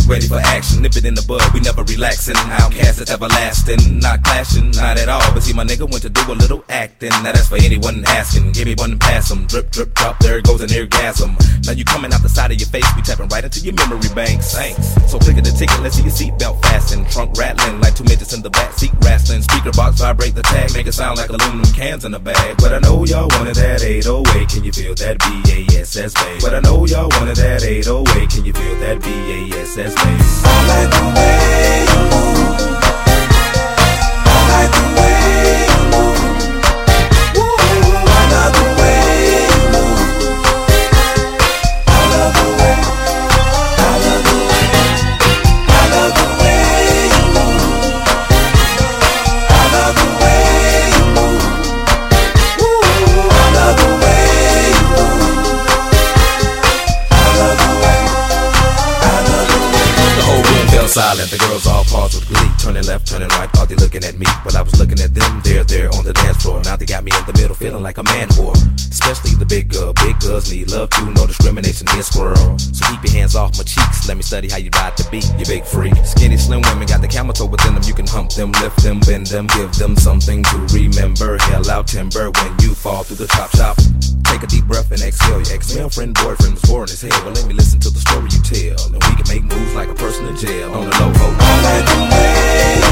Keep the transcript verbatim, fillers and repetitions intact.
ready for action. Nip it in the bud, we never relaxing. Outcast is everlasting, not clashing, not at all. But see, my nigga went to do a little acting. Now that's for anyone asking. Give me one and pass 'em. Drip, drip, drop, there goes an orgasm. Now you coming out the side of your face, we tapping right into your memory banks. Thanks. So click at the ticket, let's see your seatbelt fasten. Trunk rattling like two midgets in the back seat wrestling. Speaker box vibrate the tag, make it sound like aluminum cans in a bag. But I know y'all wanted that eight oh eight. Can you feel that B A S S bass? But I know y'all wanted that eight oh eight. Can you feel that B A S S bass? I like the way you move. I like the way you move. Ooh, I love the way you move. I love the way. I love the way. I love the way you move. I love the way you move. Ooh, I love the way you move. I love the way. I love the way. The whole room fell silent, the girls all paused with glee. Turning left, turning right, thought they looking at me. But I was looking at them, they're there on the dance floor. Now they got me in the middle, feeling like a man whore. Especially the big girl, big girls need love too. No discrimination here, squirrel. So keep your hands off my cheeks, let me study how you ride the beat, you big freak. Skinny, slim women got the camel toe within them. You can hump them, lift them, bend them, give them something to remember. Hell out timber when you fall through the top shop. Take a deep breath and exhale. Your ex-girlfriend, boyfriend was boring as hell. Well, let me listen to the story you tell, and we can make moves like a person in jail on the low. I like the way